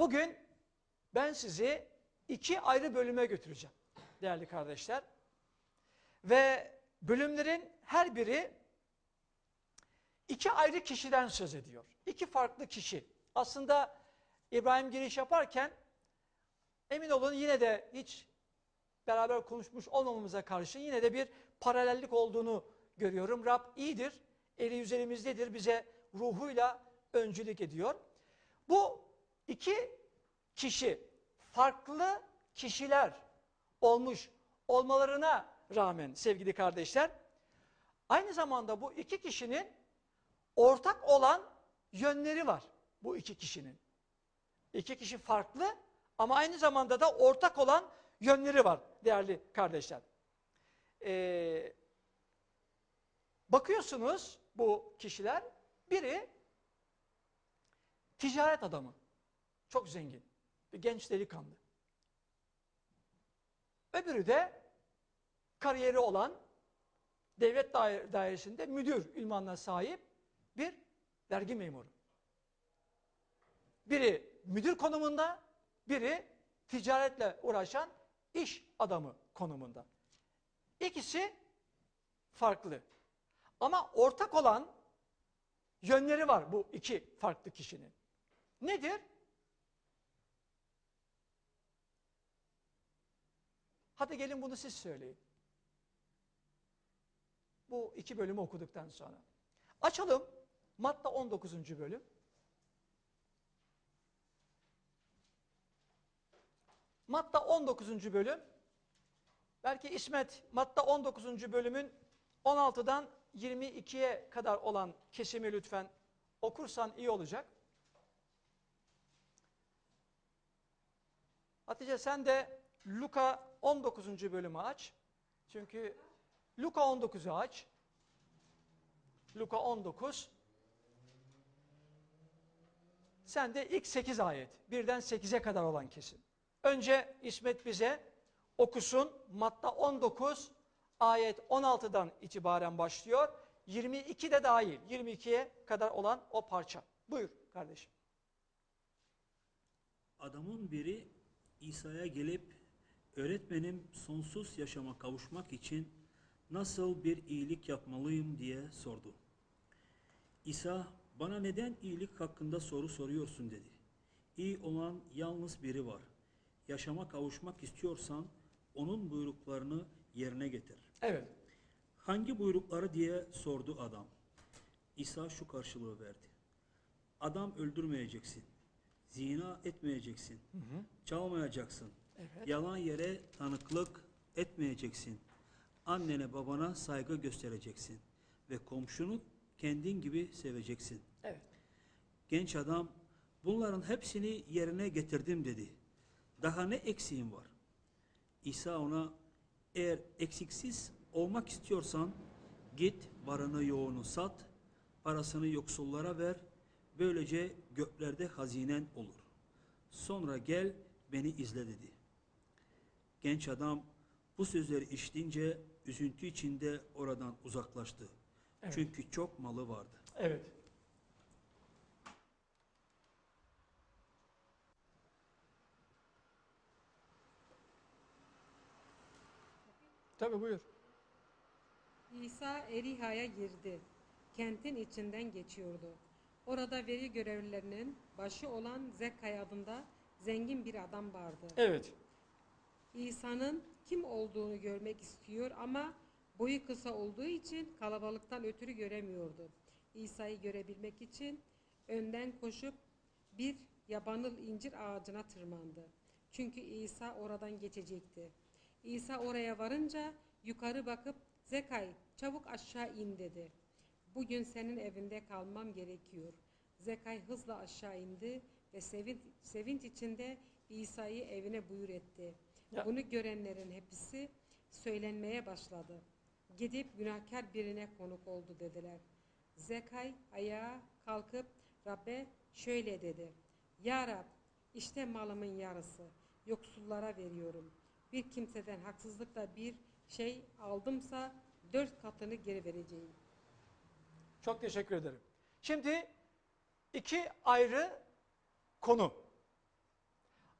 Bugün ben sizi iki ayrı bölüme götüreceğim değerli kardeşler. Ve bölümlerin her biri iki ayrı kişiden söz ediyor. İki farklı kişi. Aslında İbrahim giriş yaparken emin olun yine de hiç beraber konuşmuş olmamamıza karşı yine de bir paralellik olduğunu görüyorum. Rab iyidir, eli üzerimizdedir, bize ruhuyla öncülük ediyor. Bu iki kişi farklı kişiler olmuş olmalarına rağmen sevgili kardeşler, aynı zamanda bu iki kişinin ortak olan yönleri var. Bu iki kişinin. İki kişi farklı ama aynı zamanda da ortak olan yönleri var değerli kardeşler. Bakıyorsunuz bu kişiler, biri ticaret adamı, çok zengin, bir genç delikanlı. Öbürü de kariyeri olan, devlet dairesinde müdür ünvanına sahip bir vergi memuru. Biri müdür konumunda, biri ticaretle uğraşan iş adamı konumunda. İkisi farklı. Ama ortak olan yönleri var bu iki farklı kişinin. Nedir? Hadi gelin bunu siz söyleyin. Bu iki bölümü okuduktan sonra. Açalım Matta 19. bölüm. Matta 19. bölüm. Belki İsmet Matta 19. bölümün 16'dan 22'ye kadar olan kesimi lütfen okursan iyi olacak. Hatice sen de Luka 19. bölümü aç. Çünkü Luka 19'u aç. Luka 19. Sen de ilk 8 ayet. 1'den 8'e kadar olan kesim. Önce İsmet bize okusun. Matta 19 ayet 16'dan itibaren başlıyor. 22 de dahil. 22'ye kadar olan o parça. Buyur kardeşim. Adamın biri İsa'ya gelip, öğretmenim sonsuz yaşama kavuşmak için nasıl bir iyilik yapmalıyım diye sordu. İsa, bana neden iyilik hakkında soru soruyorsun dedi. İyi olan yalnız biri var. Yaşama kavuşmak istiyorsan onun buyruklarını yerine getir. Evet. Hangi buyrukları diye sordu adam. İsa şu karşılığı verdi. Adam öldürmeyeceksin. Zina etmeyeceksin. Çalmayacaksın. Evet. Yalan yere tanıklık etmeyeceksin. Annene babana saygı göstereceksin. Ve komşunu kendin gibi seveceksin. Evet. Genç adam bunların hepsini yerine getirdim dedi. Daha ne eksiğin var? İsa ona eğer eksiksiz olmak istiyorsan git varını yoğunu sat, parasını yoksullara ver, böylece göklerde hazinen olur. Sonra gel beni izle dedi. Genç adam bu sözleri işitince üzüntü içinde oradan uzaklaştı. Evet. Çünkü çok malı vardı. Evet. Tabii buyur. İsa Eriha'ya girdi. Kentin içinden geçiyordu. Orada veri görevlilerinin başı olan Zekkay adında zengin bir adam vardı. Evet. İsa'nın kim olduğunu görmek istiyor ama boyu kısa olduğu için kalabalıktan ötürü göremiyordu. İsa'yı görebilmek için önden koşup bir yabanıl incir ağacına tırmandı. Çünkü İsa oradan geçecekti. İsa oraya varınca yukarı bakıp Zekkay çabuk aşağı in dedi. Bugün senin evinde kalmam gerekiyor. Zekkay hızla aşağı indi ve sevinç içinde İsa'yı evine buyur etti. Ya. Bunu görenlerin hepsi söylenmeye başladı. Gidip günahkar birine konuk oldu dediler. Zekkay ayağa kalkıp Rab'be şöyle dedi. Ya Rab, işte malımın yarısı. Yoksullara veriyorum. Bir kimseden haksızlıkla bir şey aldımsa 4 katını geri vereceğim. Çok teşekkür ederim. Şimdi iki ayrı konu.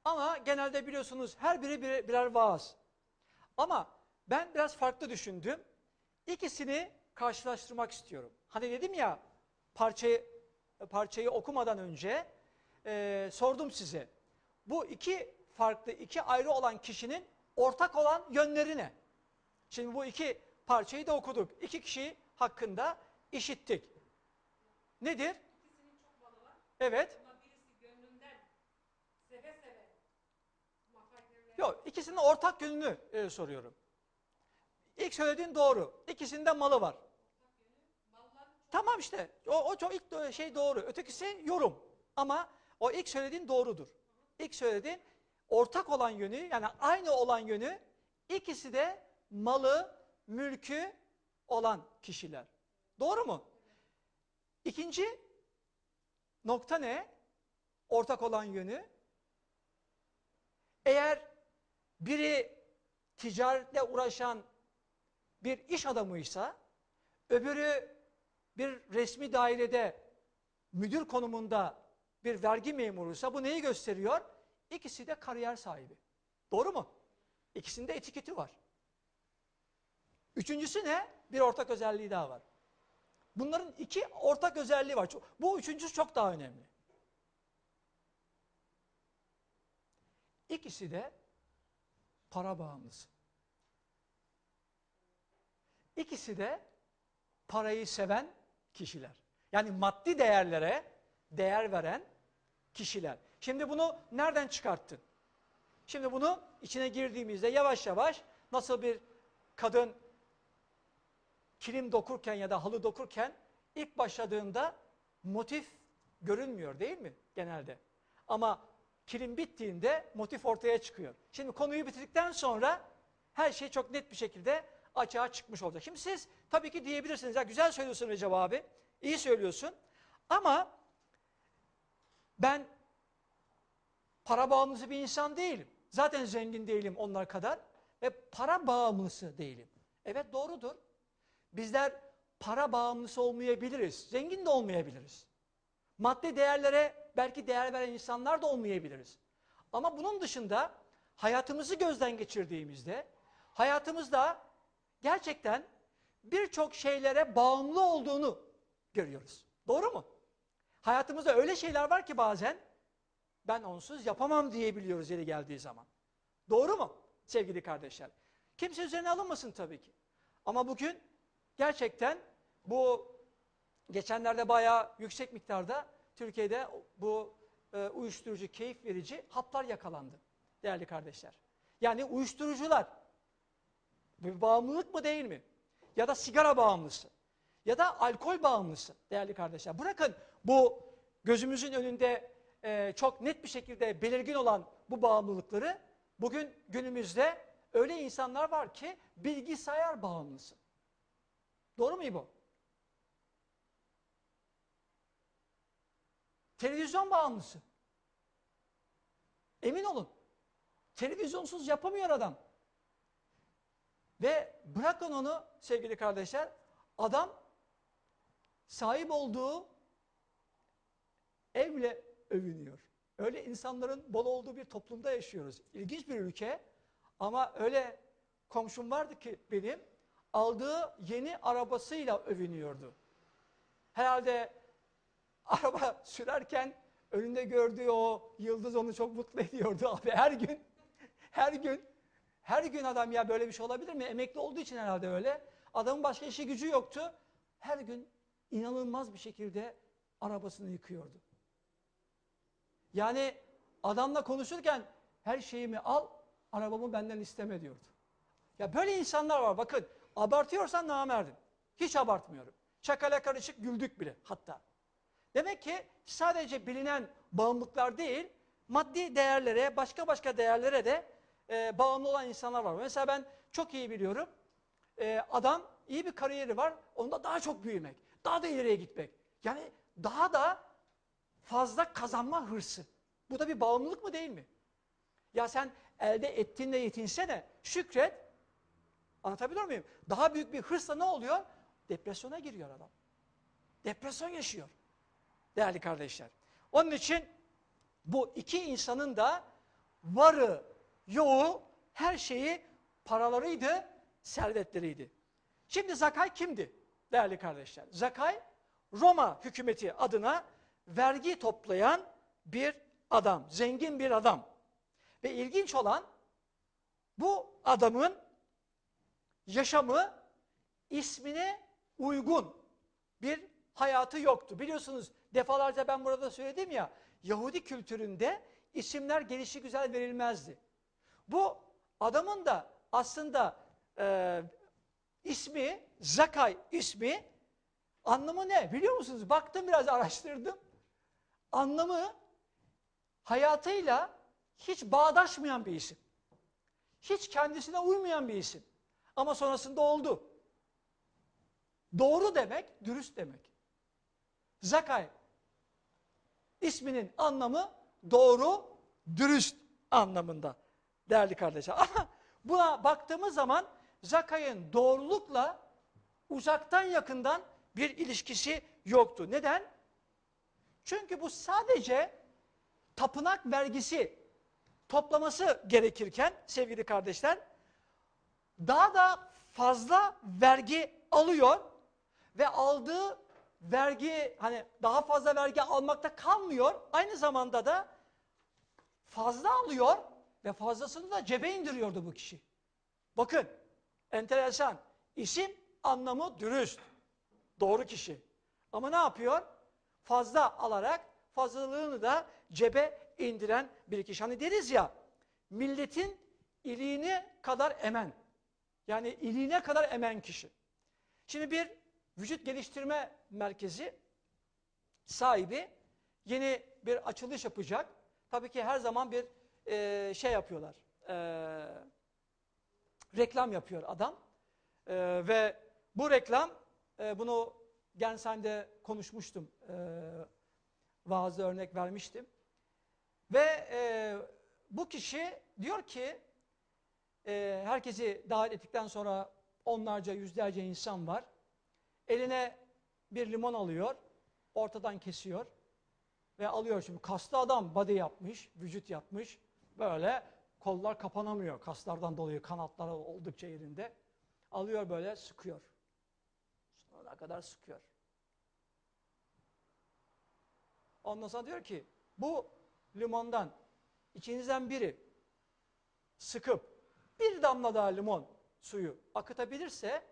Ama genelde biliyorsunuz her biri birer vaaz. Ama ben biraz farklı düşündüm. İkisini karşılaştırmak istiyorum. Hani dedim ya parçayı okumadan önce sordum size. Bu iki farklı, iki ayrı olan kişinin ortak olan yönleri ne? Şimdi bu iki parçayı da okuduk. İki kişi hakkında işittik. Nedir? İkisinin çok balı var. Evet. Ama birisi gönlünden seve seve muvaffakiyetler. Yok, ikisinin ortak yönünü soruyorum. İlk söylediğin doğru. İkisinde malı var. Tamam işte. O çok ilk şey doğru. Ötekisi yorum. Ama o ilk söylediğin doğrudur. İlk söylediğin ortak olan yönü, yani aynı olan yönü, ikisi de malı, mülkü olan kişiler. Doğru mu? İkinci nokta ne? Ortak olan yönü. Eğer biri ticaretle uğraşan bir iş adamıysa, öbürü bir resmi dairede müdür konumunda bir vergi memuruysa bu neyi gösteriyor? İkisi de kariyer sahibi. Doğru mu? İkisinde etiketi var. Üçüncüsü ne? Bir ortak özelliği daha var. Bunların iki ortak özelliği var. Bu üçüncüsü çok daha önemli. İkisi de para bağımlısı. İkisi de parayı seven kişiler. Yani maddi değerlere değer veren kişiler. Şimdi bunu nereden çıkarttın? Şimdi bunu içine girdiğimizde yavaş yavaş nasıl bir kadın kilim dokurken ya da halı dokurken ilk başladığında motif görünmüyor değil mi genelde? Ama kilim bittiğinde motif ortaya çıkıyor. Şimdi konuyu bitirdikten sonra her şey çok net bir şekilde açığa çıkmış olacak. Şimdi siz tabii ki diyebilirsiniz ya güzel söylüyorsun Recep abi, iyi söylüyorsun ama ben para bağımlısı bir insan değilim. Zaten zengin değilim onlar kadar ve para bağımlısı değilim. Evet doğrudur. Bizler para bağımlısı olmayabiliriz, zengin de olmayabiliriz. Maddi değerlere belki değer veren insanlar da olmayabiliriz. Ama bunun dışında hayatımızı gözden geçirdiğimizde hayatımızda gerçekten birçok şeylere bağımlı olduğunu görüyoruz. Doğru mu? Hayatımızda öyle şeyler var ki bazen ben onsuz yapamam diyebiliyoruz yeri geldiği zaman. Doğru mu sevgili kardeşler? Kimse üzerine alınmasın tabii ki. Ama bugün gerçekten bu geçenlerde bayağı yüksek miktarda Türkiye'de bu uyuşturucu, keyif verici haplar yakalandı değerli kardeşler. Yani uyuşturucular bir bağımlılık mı değil mi? Ya da sigara bağımlısı ya da alkol bağımlısı değerli kardeşler. Bırakın bu gözümüzün önünde çok net bir şekilde belirgin olan bu bağımlılıkları bugün günümüzde öyle insanlar var ki bilgisayar bağımlısı. Doğru mu bu? Televizyon bağımlısı. Emin olun. Televizyonsuz yapamıyor adam. Ve bırakın onu sevgili kardeşler, adam sahip olduğu evle övünüyor. Öyle insanların bol olduğu bir toplumda yaşıyoruz. İlginç bir ülke ama öyle komşum vardı ki benim aldığı yeni arabasıyla övünüyordu. Herhalde araba sürerken önünde gördüğü o yıldız onu çok mutlu ediyordu abi. Her gün adam ya böyle bir şey olabilir mi? Emekli olduğu için herhalde öyle. Adamın başka işi gücü yoktu. Her gün inanılmaz bir şekilde arabasını yıkıyordu. Yani adamla konuşurken her şeyimi al, arabamı benden isteme diyordu. Ya böyle insanlar var bakın. Abartıyorsan namerdim. Hiç abartmıyorum. Şakayla karışık güldük bile hatta. Demek ki sadece bilinen bağımlılıklar değil, maddi değerlere, başka değerlere de bağımlı olan insanlar var. Mesela ben çok iyi biliyorum. Adam iyi bir kariyeri var, onda daha çok büyümek, daha da ileriye gitmek. Yani daha da fazla kazanma hırsı. Bu da bir bağımlılık mı değil mi? Ya sen elde ettiğinle yetinsene, şükret. Anlatabiliyor muyum? Daha büyük bir hırsla ne oluyor? Depresyona giriyor adam. Depresyon yaşıyor. Değerli kardeşler. Onun için bu iki insanın da varı, yoğu, her şeyi paralarıydı, servetleriydi. Şimdi Zakay kimdi değerli kardeşler? Zakay, Roma hükümeti adına vergi toplayan bir adam, zengin bir adam. Ve ilginç olan, bu adamın yaşamı ismine uygun bir hayatı yoktu. Biliyorsunuz, defalarca ben burada söyledim ya, Yahudi kültüründe isimler gelişigüzel verilmezdi. Bu adamın da aslında ismi, Zakay ismi, anlamı ne biliyor musunuz? Baktım, biraz araştırdım. Anlamı, hayatıyla hiç bağdaşmayan bir isim. Hiç kendisine uymayan bir isim. Ama sonrasında oldu. Doğru demek, dürüst demek. Zakay isminin anlamı doğru, dürüst anlamında değerli kardeşler. Ama buna baktığımız zaman Zakay'ın doğrulukla uzaktan yakından bir ilişkisi yoktu. Neden? Çünkü bu sadece tapınak vergisi toplaması gerekirken sevgili kardeşler, daha da fazla vergi alıyor ve aldığı vergi, hani daha fazla vergi almakta kalmıyor, aynı zamanda da fazla alıyor ve fazlasını da cebe indiriyordu bu kişi. Bakın, enteresan, isim anlamı dürüst, doğru kişi. Ama ne yapıyor? Fazla alarak fazlalığını da cebe indiren bir kişi. Hani deriz ya, milletin iliğine kadar emen. Yani iliğine kadar emen kişi. Şimdi bir vücut geliştirme merkezi sahibi yeni bir açılış yapacak. Tabii ki her zaman bir şey yapıyorlar. Reklam yapıyor adam. Ve bu reklam, bunu Gensen'de konuşmuştum. Vaazda örnek vermiştim. Ve bu kişi diyor ki, herkesi davet ettikten sonra onlarca, yüzlerce insan var. Eline bir limon alıyor, ortadan kesiyor ve alıyor. Şimdi kaslı adam, body yapmış, vücut yapmış. Böyle kollar kapanamıyor kaslardan dolayı, kanatları oldukça yerinde. Alıyor böyle, sıkıyor. Sonuna kadar sıkıyor. Ondan sonra diyor ki, bu limondan içinizden biri sıkıp bir damla daha limon suyu akıtabilirse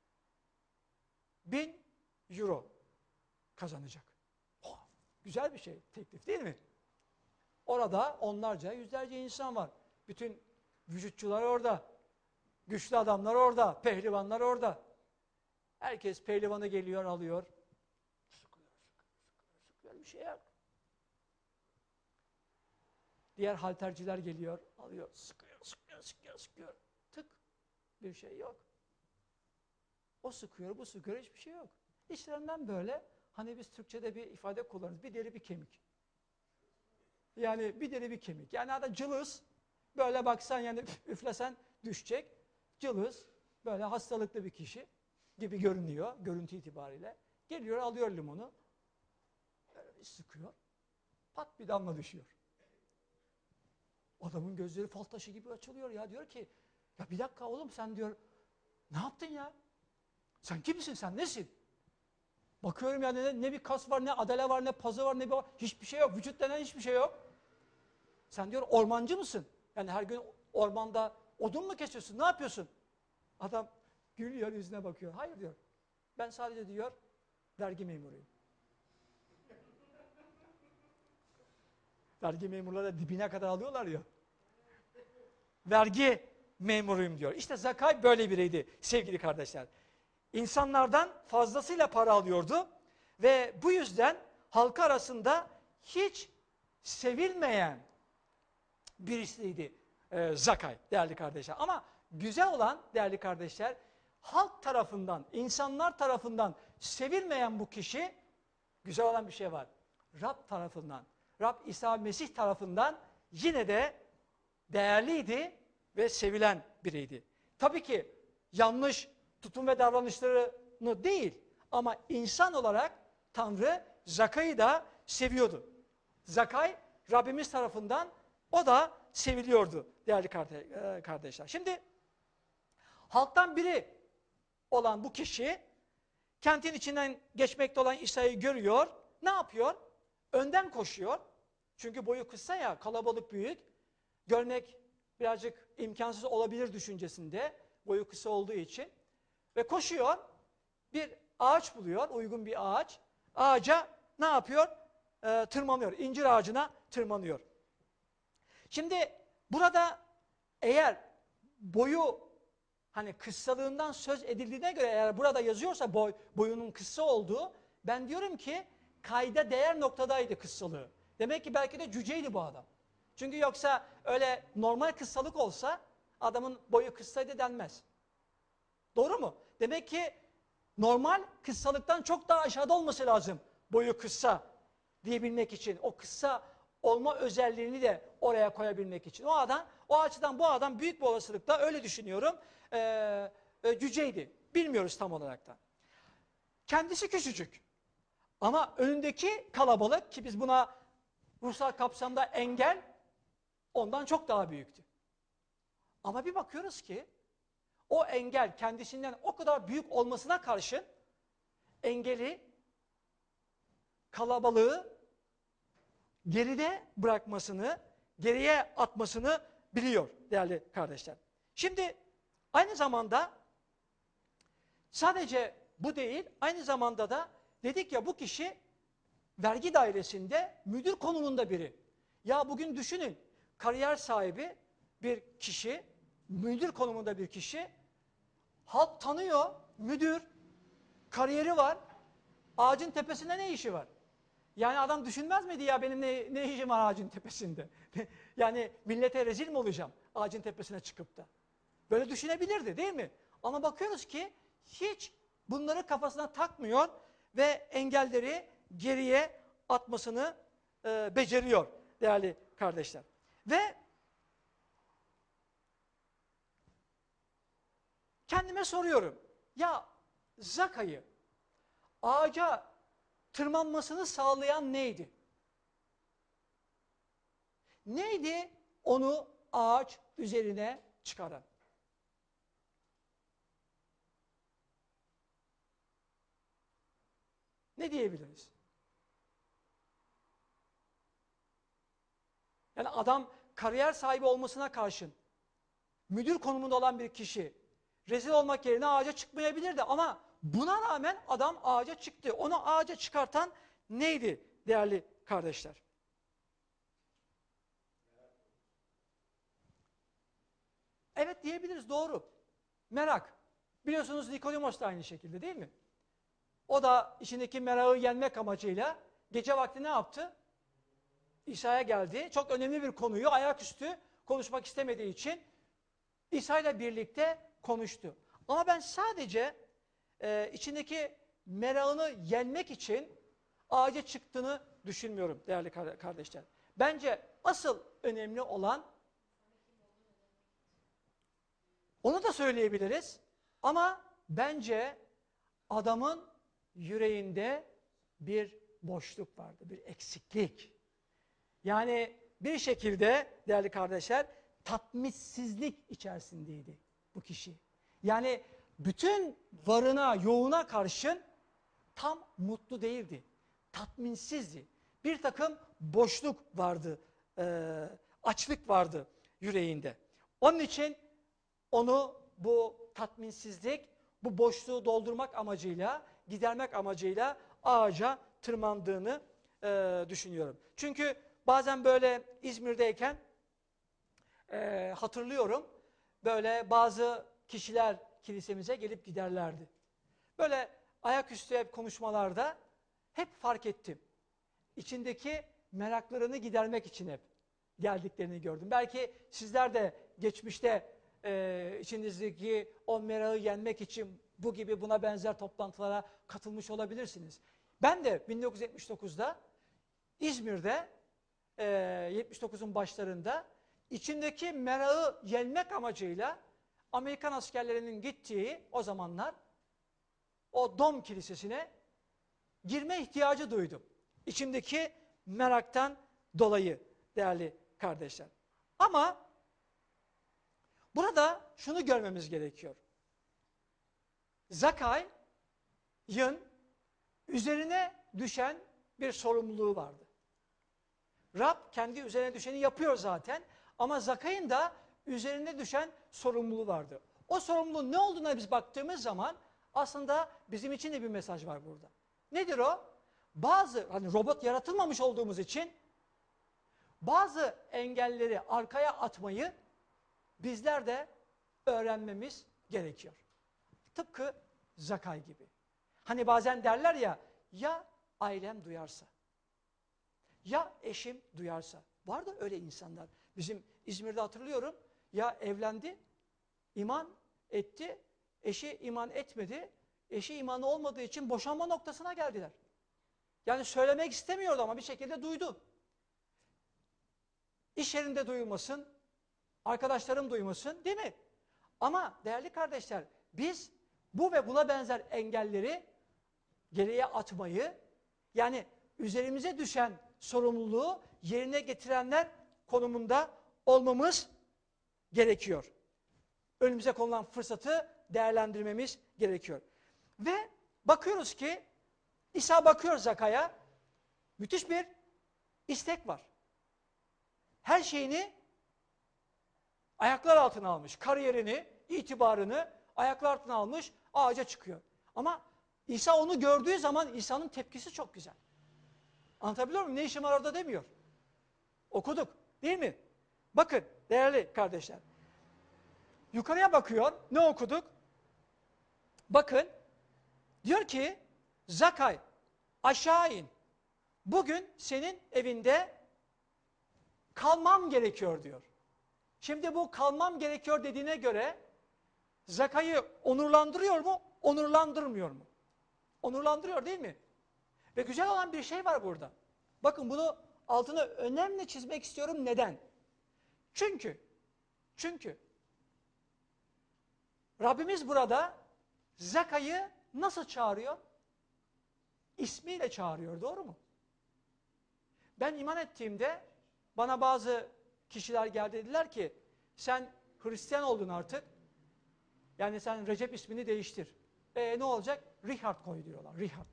1000 euro kazanacak. Oh, güzel bir şey, teklif değil mi? Orada onlarca, yüzlerce insan var. Bütün vücutçular orada. Güçlü adamlar orada, pehlivanlar orada. Herkes pehlivanı geliyor, alıyor. Sıkıyor, bir şey yok. Diğer halterciler geliyor, alıyor, sıkıyor. Tık, bir şey yok. O sıkıyor, bu sıkıyor, hiçbir şey yok. İşlerinden böyle, hani biz Türkçe'de bir ifade kullanırız, bir deri bir kemik. Yani bir deri bir kemik. Yani adam cılız, böyle baksan yani üflesen düşecek. Cılız, böyle hastalıklı bir kişi gibi görünüyor, görüntü itibariyle. Geliyor, alıyor limonu, böyle bir sıkıyor, pat bir damla düşüyor. Adamın gözleri fal taşı gibi açılıyor ya, diyor ki, ya bir dakika oğlum, sen diyor, ne yaptın ya? Sen kimsin, sen nesin? Bakıyorum yani ne bir kas var, ne adale var, ne pazı var, ne bir var, hiçbir şey yok, vücut denen hiçbir şey yok. Sen diyor ormancı mısın? Yani her gün ormanda odun mu kesiyorsun, ne yapıyorsun? Adam gülüyor, yüzüne bakıyor. Hayır diyor, ben sadece diyor vergi memuruyum. Vergi memurları dibine kadar alıyorlar ya. Vergi memuruyum diyor. İşte Zakay böyle biriydi sevgili kardeşler. İnsanlardan fazlasıyla para alıyordu ve bu yüzden halk arasında hiç sevilmeyen birisiydi Zakay değerli kardeşler. Ama güzel olan değerli kardeşler, halk tarafından, insanlar tarafından sevilmeyen bu kişi, güzel olan bir şey var. Rab tarafından, Rab İsa Mesih tarafından yine de değerliydi ve sevilen biriydi. Tabii ki yanlış tutum ve davranışlarını değil, ama insan olarak Tanrı Zakay'ı da seviyordu. Zakay Rabbimiz tarafından O da seviliyordu değerli kardeşler. Şimdi halktan biri olan bu kişi kentin içinden geçmekte olan İsa'yı görüyor. Ne yapıyor? Önden koşuyor. Çünkü boyu kısa ya, kalabalık büyük. Görmek birazcık imkansız olabilir düşüncesinde, boyu kısa olduğu için. Ve koşuyor, bir ağaç buluyor, uygun bir ağaç. Ağaca ne yapıyor? Tırmanıyor, incir ağacına tırmanıyor. Şimdi burada eğer boyu hani kıssalığından söz edildiğine göre, eğer burada yazıyorsa boyunun kısa olduğu, ben diyorum ki kayda değer noktadaydı kıssalığı. Demek ki belki de cüceydi bu adam. Çünkü yoksa öyle normal kıssalık olsa adamın boyu kıssaydı denmez. Doğru mu? Demek ki normal kıssalıktan çok daha aşağıda olması lazım boyu kısa diyebilmek için. O kısa olma özelliğini de oraya koyabilmek için. O açıdan bu adam büyük bir olasılıkla, öyle düşünüyorum, cüceydi. Bilmiyoruz tam olarak da. Kendisi küçücük. Ama önündeki kalabalık, ki biz buna ruhsal kapsamda engel, ondan çok daha büyüktü. Ama bir bakıyoruz ki o engel kendisinden o kadar büyük olmasına karşın engeli, kalabalığı geride bırakmasını, geriye atmasını biliyor değerli kardeşler. Şimdi aynı zamanda sadece bu değil, aynı zamanda da dedik ya, bu kişi vergi dairesinde müdür konumunda biri. Ya bugün düşünün, kariyer sahibi bir kişi, müdür konumunda bir kişi, halk tanıyor, müdür, kariyeri var, ağacın tepesinde ne işi var? Yani adam düşünmez miydi ya, benim ne işim var ağacın tepesinde? Yani millete rezil mi olacağım ağacın tepesine çıkıp da? Böyle düşünebilirdi değil mi? Ama bakıyoruz ki hiç bunları kafasına takmıyor ve engelleri geriye atmasını beceriyor değerli kardeşler. Ve kendime soruyorum, ya Zaka'yı ağaca tırmanmasını sağlayan neydi? Neydi onu ağaç üzerine çıkaran? Ne diyebiliriz? Yani adam kariyer sahibi olmasına karşın müdür konumunda olan bir kişi rezil olmak yerine ağaca çıkmayabilirdi, ama buna rağmen adam ağaca çıktı. Onu ağaca çıkartan neydi değerli kardeşler? Evet diyebiliriz, doğru. Merak. Biliyorsunuz Nikodimos da aynı şekilde değil mi? O da içindeki merakı yenmek amacıyla gece vakti ne yaptı? İsa'ya geldi. Çok önemli bir konuyu ayaküstü konuşmak istemediği için İsa ile birlikte konuştu. Ama ben sadece içindeki merakını yenmek için ağaca çıktığını düşünmüyorum değerli kardeşler. Bence asıl önemli olan, onu da söyleyebiliriz, ama bence adamın yüreğinde bir boşluk vardı, bir eksiklik. Yani bir şekilde değerli kardeşler tatminsizlik içerisindeydi bu kişi. Yani bütün varına, yoğuna karşın tam mutlu değildi. Tatminsizdi. Bir takım boşluk vardı, açlık vardı yüreğinde. Onun için onu bu tatminsizlik, bu boşluğu doldurmak amacıyla, gidermek amacıyla ağaca tırmandığını düşünüyorum. Çünkü bazen böyle İzmir'deyken hatırlıyorum, böyle bazı kişiler kilisemize gelip giderlerdi. Böyle ayaküstü hep konuşmalarda hep fark ettim. İçindeki meraklarını gidermek için hep geldiklerini gördüm. Belki sizler de geçmişte içinizdeki o merakı yenmek için bu gibi buna benzer toplantılara katılmış olabilirsiniz. Ben de 1979'da İzmir'de 79'un başlarında içindeki merakı yenmek amacıyla Amerikan askerlerinin gittiği o zamanlar o Dom Kilisesi'ne girme ihtiyacı duydum. İçimdeki meraktan dolayı değerli kardeşler. Ama burada şunu görmemiz gerekiyor. Zakay'ın üzerine düşen bir sorumluluğu vardı. Rab kendi üzerine düşeni yapıyor zaten ama Zakay'ın da üzerine düşen sorumluluğu vardı. O sorumluluğun ne olduğuna biz baktığımız zaman aslında bizim için de bir mesaj var burada. Nedir o? Hani robot yaratılmamış olduğumuz için bazı engelleri arkaya atmayı bizler de öğrenmemiz gerekiyor. Tıpkı Zakay gibi. Hani bazen derler ya ailem duyarsa, ya eşim duyarsa. Var da öyle insanlar. Bizim İzmir'de hatırlıyorum, ya evlendi, iman etti, eşi iman etmedi, eşi imanı olmadığı için boşanma noktasına geldiler. Yani söylemek istemiyordu ama bir şekilde duydu. İş yerinde duyulmasın, arkadaşlarım duymasın, değil mi? Ama değerli kardeşler, biz bu ve buna benzer engelleri geriye atmayı, yani üzerimize düşen sorumluluğu yerine getirenler konumunda olmamız gerekiyor. Önümüze konulan fırsatı değerlendirmemiz gerekiyor. Ve bakıyoruz ki İsa bakıyor Zakay'a, müthiş bir istek var. Her şeyini ayaklar altına almış. Kariyerini, itibarını ayaklar altına almış, ağaca çıkıyor. Ama İsa onu gördüğü zaman İsa'nın tepkisi çok güzel. Anlatabiliyor muyum? Ne işim var orada demiyor. Okuduk değil mi? Bakın değerli kardeşler. Yukarıya bakıyor. Ne okuduk? Bakın diyor ki Zakay aşağı in. Bugün senin evinde kalmam gerekiyor diyor. Şimdi bu kalmam gerekiyor dediğine göre Zakay'ı onurlandırıyor mu? Onurlandırmıyor mu? Onurlandırıyor değil mi? Ve güzel olan bir şey var burada. Bakın bunu altına önemli çizmek istiyorum. Neden? Çünkü Rabbimiz burada Zakay'ı nasıl çağırıyor? İsmiyle çağırıyor, doğru mu? Ben iman ettiğimde bana bazı kişiler geldi, dediler ki sen Hristiyan oldun artık. Yani sen Recep ismini değiştir. Ne olacak? Richard koy diyorlar. Richard.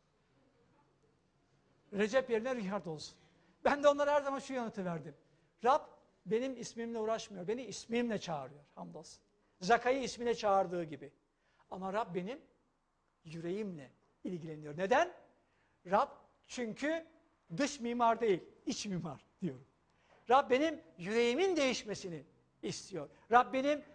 Recep yerine Richard olsun. Ben de onlara her zaman şu yanıtı verdim. Rab benim ismimle uğraşmıyor. Beni ismimle çağırıyor. Hamdolsun. Zakay'ı ismine çağırdığı gibi. Ama Rab benim yüreğimle ilgileniyor. Neden? Rab çünkü dış mimar değil, iç mimar diyorum. Rab benim yüreğimin değişmesini istiyor. Rab benim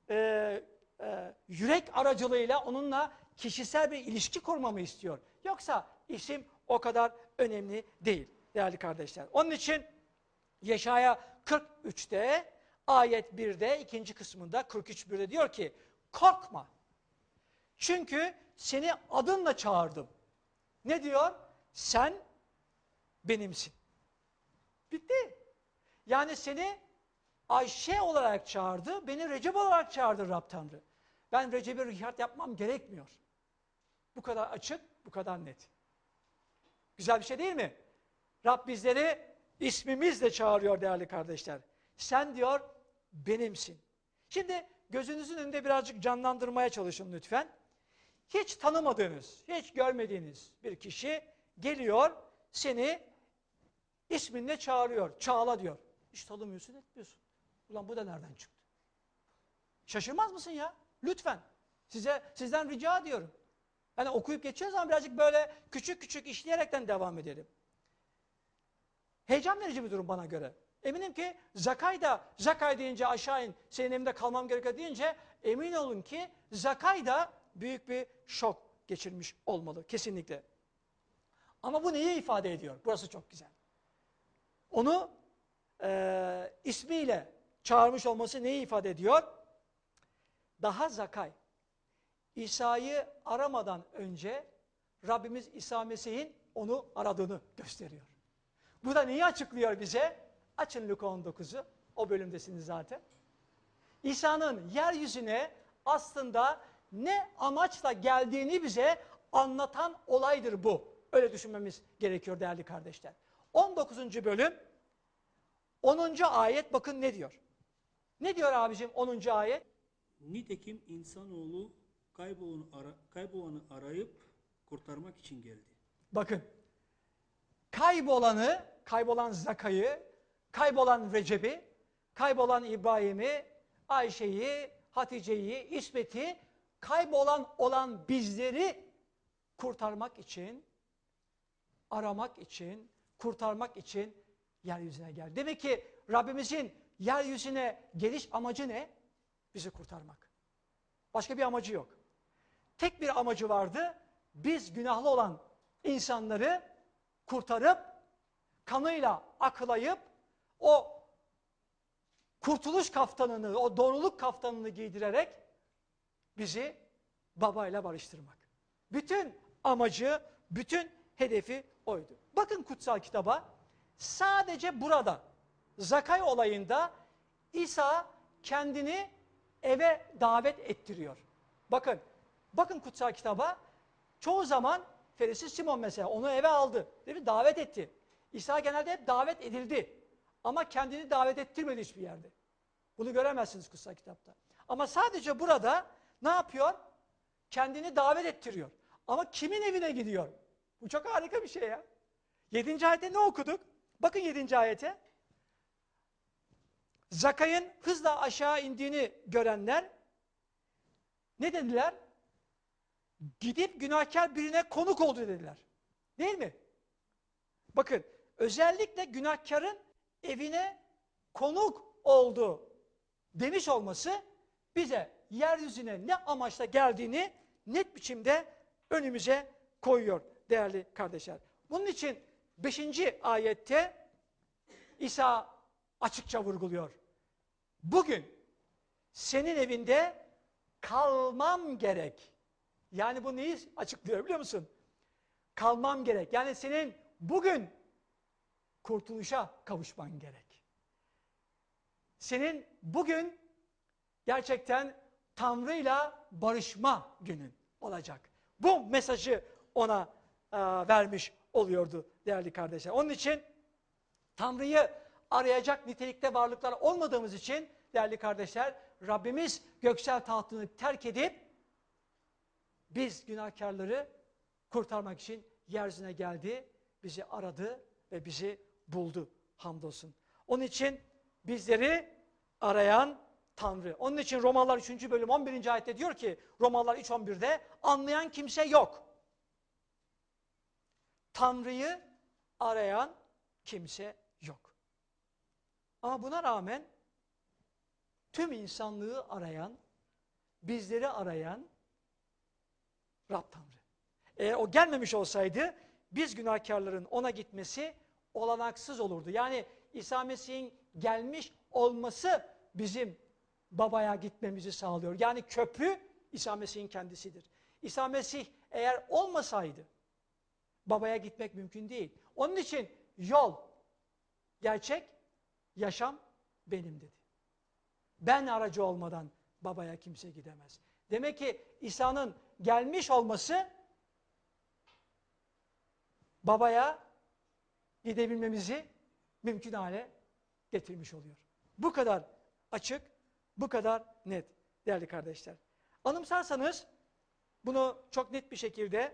yürek aracılığıyla onunla kişisel bir ilişki kurmamı istiyor. Yoksa isim o kadar önemli değil değerli kardeşler. Onun için Yeşaya 43'te ayet 1'de ikinci kısmında 43.1'de diyor ki korkma. Çünkü seni adınla çağırdım. Ne diyor? Sen benimsin. Bitti. Yani seni Ayşe olarak çağırdı, beni Recep olarak çağırdı Rab Tanrı. Ben Recep'i Richard yapmam gerekmiyor. Bu kadar açık, bu kadar net. Güzel bir şey değil mi? Rab bizleri ismimizle çağırıyor değerli kardeşler. Sen diyor benimsin. Şimdi gözünüzün önünde birazcık canlandırmaya çalışın lütfen. Hiç tanımadığınız, hiç görmediğiniz bir kişi geliyor, seni isminle çağırıyor. Çağla diyor. Hiç tanımıyorsun, etmiyorsun. Ulan bu da nereden çıktı? Şaşırmaz mısın ya? Lütfen. Sizden rica ediyorum. Hani okuyup geçiyoruz ama birazcık böyle küçük küçük işleyerekten devam edelim. Heyecan verici bir durum bana göre. Eminim ki Zakay deyince aşağı in, senin evinde kalmam gerekiyor deyince emin olun ki Zakay da büyük bir şok geçirmiş olmalı kesinlikle. Ama bu neyi ifade ediyor? Burası çok güzel. Onu ismiyle çağırmış olması neyi ifade ediyor? Daha Zakay, İsa'yı aramadan önce Rabbimiz İsa Mesih'in onu aradığını gösteriyor. Bu da neyi açıklıyor bize? Açın Luka 19'u, o bölümdesiniz zaten. İsa'nın yeryüzüne aslında ne amaçla geldiğini bize anlatan olaydır bu. Öyle düşünmemiz gerekiyor değerli kardeşler. 19. bölüm 10. ayet bakın ne diyor. Ne diyor abicim 10. ayet? Nitekim insanoğlu kaybolanı arayıp kurtarmak için geldi. Bakın. Kaybolan Zaka'yı, kaybolan Recep'i, kaybolan İbrahim'i, Ayşe'yi, Hatice'yi, İsmet'i, olan bizleri kurtarmak için, aramak için, kurtarmak için yeryüzüne geldi. Demek ki Rabbimizin yeryüzüne geliş amacı ne? Bizi kurtarmak. Başka bir amacı yok. Tek bir amacı vardı. Biz günahlı olan insanları kurtarıp, kanıyla akılayıp, o kurtuluş kaftanını, o doğruluk kaftanını giydirerek bizi babayla barıştırmak. Bütün amacı, bütün hedefi oydu. Bakın kutsal kitaba, sadece burada, Zakay olayında İsa kendini eve davet ettiriyor. Bakın kutsal kitaba, çoğu zaman Ferisi Simon mesela onu eve aldı, değil mi? Davet etti. İsa genelde hep davet edildi. Ama kendini davet ettirmedi hiçbir yerde. Bunu göremezsiniz kutsal kitapta. Ama sadece burada ne yapıyor? Kendini davet ettiriyor. Ama kimin evine gidiyor? Bu çok harika bir şey ya. 7. ayette ne okuduk? Bakın 7. ayete. Zakay'ın hızla aşağı indiğini görenler ne dediler? Gidip günahkar birine konuk oldu dediler. Değil mi? Bakın, özellikle günahkarın evine konuk oldu demiş olması bize yeryüzüne ne amaçla geldiğini net biçimde önümüze koyuyor değerli kardeşler. Bunun için 5. ayette İsa açıkça vurguluyor. Bugün senin evinde kalmam gerek. Yani bu neyi açıklıyor biliyor musun? Kalmam gerek. Yani senin bugün kurtuluşa kavuşman gerek. Senin bugün gerçekten Tanrı'yla barışma günün olacak. Bu mesajı ona vermiş oluyordu değerli kardeşler. Onun için Tanrı'yı arayacak nitelikte varlıklar olmadığımız için değerli kardeşler, Rabbimiz göksel tahtını terk edip biz günahkarları kurtarmak için yeryüzüne geldi, bizi aradı ve bizi buldu hamdolsun. Onun için bizleri arayan Tanrı. Onun için Romalılar 3. bölüm 11. ayette diyor ki, Romalılar 3.11'de anlayan kimse yok. Tanrı'yı arayan kimse yok. Ama buna rağmen tüm insanlığı arayan, bizleri arayan Rab Tanrı. Eğer o gelmemiş olsaydı biz günahkarların ona gitmesi olanaksız olurdu. Yani İsa Mesih'in gelmiş olması bizim babaya gitmemizi sağlıyor. Yani köprü İsa Mesih'in kendisidir. İsa Mesih eğer olmasaydı babaya gitmek mümkün değil. Onun için yol, gerçek, yaşam benim dedi. Ben aracı olmadan babaya kimse gidemez. Demek ki İsa'nın gelmiş olması babaya gidebilmemizi mümkün hale getirmiş oluyor. Bu kadar açık, bu kadar net değerli kardeşler. Anımsarsanız bunu çok net bir şekilde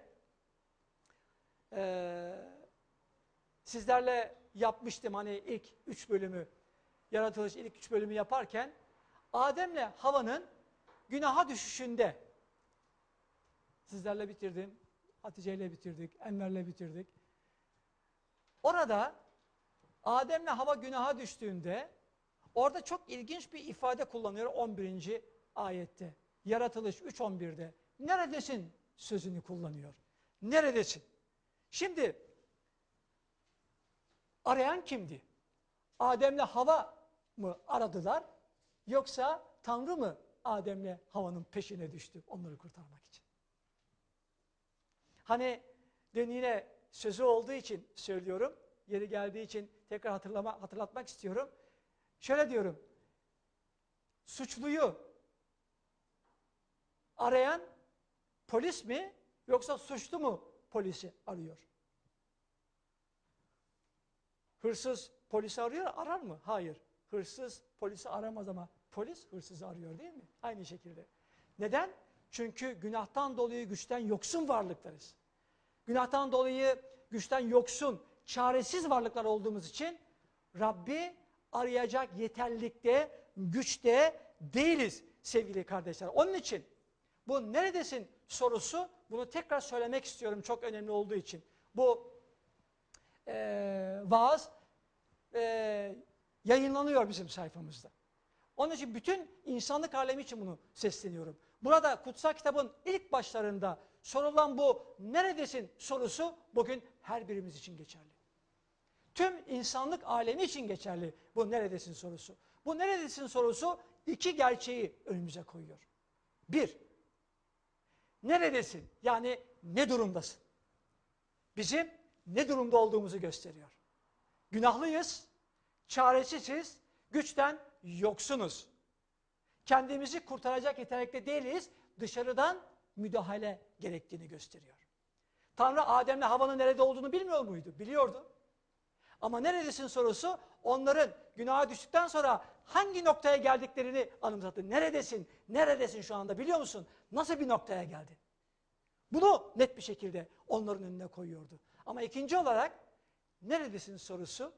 sizlerle yapmıştım hani ilk 3 bölümü, yaratılış ilk 3 bölümü yaparken Adem'le Havva'nın günaha düşüşünde sizlerle bitirdim, Hatice'yle bitirdik, Enver'le bitirdik. Orada Adem'le Havva günaha düştüğünde orada çok ilginç bir ifade kullanıyor 11. ayette. Yaratılış 3.11'de. Neredesin sözünü kullanıyor. Neredesin? Şimdi arayan kimdi? Adem'le Havva mı aradılar? Yoksa Tanrı mı Adem'le Havva'nın peşine düştü onları kurtarmak için? Hani dün yine sözü olduğu için söylüyorum, yeri geldiği için tekrar hatırlatmak istiyorum. Şöyle diyorum, suçluyu arayan polis mi yoksa suçlu mu polisi arıyor? Hırsız polisi arar mı? Hayır. Hırsız polisi aramaz ama polis hırsızı arıyor değil mi? Aynı şekilde. Neden? Çünkü günahtan dolayı güçten yoksun varlıklarız. Günahtan dolayı güçten yoksun, çaresiz varlıklar olduğumuz için Rabbi arayacak yeterlilikte, güçte değiliz sevgili kardeşler. Onun için bu neredesin sorusu, bunu tekrar söylemek istiyorum çok önemli olduğu için. Bu vaaz yayınlanıyor bizim sayfamızda. Onun için bütün insanlık alemi için bunu sesleniyorum. Burada kutsal kitabın ilk başlarında sorulan bu neredesin sorusu bugün her birimiz için geçerli. Tüm insanlık alemi için geçerli bu neredesin sorusu. Bu neredesin sorusu iki gerçeği önümüze koyuyor. Bir, neredesin? Yani ne durumdasın? Bizim ne durumda olduğumuzu gösteriyor. Günahlıyız, çaresiziz, güçten yoksunuz. Kendimizi kurtaracak yetenekte değiliz, dışarıdan müdahale gerektiğini gösteriyor. Tanrı Adem'le Havva'nın nerede olduğunu bilmiyor muydu? Biliyordu. Ama neredesin sorusu onların günaha düştükten sonra hangi noktaya geldiklerini anımsattı. Neredesin? Neredesin şu anda biliyor musun? Nasıl bir noktaya geldin? Bunu net bir şekilde onların önüne koyuyordu. Ama ikinci olarak neredesin sorusu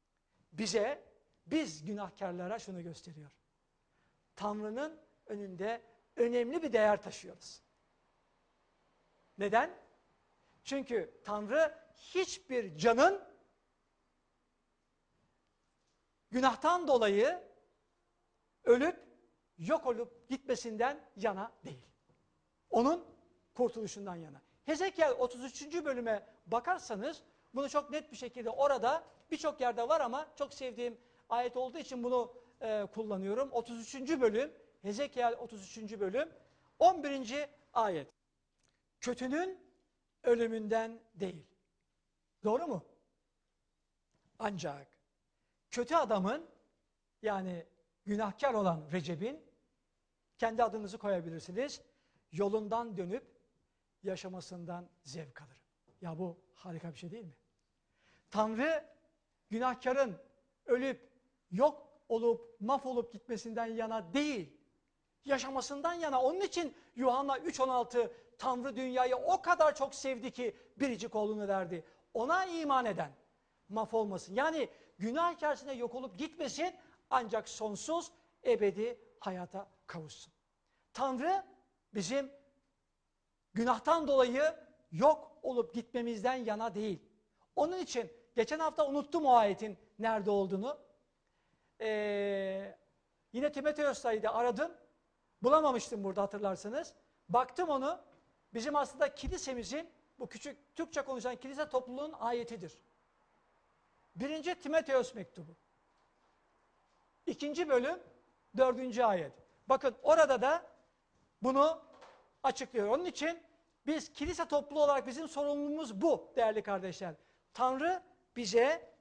biz günahkarlara şunu gösteriyor. Tanrı'nın önünde önemli bir değer taşıyoruz. Neden? Çünkü Tanrı hiçbir canın günahtan dolayı ölüp yok olup gitmesinden yana değil. Onun kurtuluşundan yana. Hezekiel 33. bölüme bakarsanız bunu çok net bir şekilde orada birçok yerde var ama çok sevdiğim ayet olduğu için bunu kullanıyorum. 33. bölüm, Hezekiel 33. bölüm, 11. ayet. Kötünün ölümünden değil. Doğru mu? Ancak kötü adamın yani günahkar olan Recep'in kendi adınızı koyabilirsiniz. Yolundan dönüp yaşamasından zevk alır. Ya bu harika bir şey değil mi? Tanrı günahkarın ölüp yok olup mahvolup gitmesinden yana değil, yaşamasından yana. Onun için Yuhanna 3:16 Tanrı dünyayı o kadar çok sevdi ki biricik oğlunu verdi. Ona iman eden mahvolmasın. Yani günah içerisinde yok olup gitmesin ancak sonsuz ebedi hayata kavuşsun. Tanrı bizim günahtan dolayı yok olup gitmemizden yana değil. Onun için geçen hafta unuttum o ayetin nerede olduğunu. Yine Timoteos'taydı aradım. Bulamamıştım burada hatırlarsanız. Baktım onu. Bizim aslında kilisemizin bu küçük Türkçe konuşan kilise topluluğunun ayetidir. 1. Timoteos mektubu. 2. bölüm 4. ayet. Bakın orada da bunu açıklıyor. Onun için biz kilise topluluğu olarak bizim sorumluluğumuz bu değerli kardeşler. Tanrı bize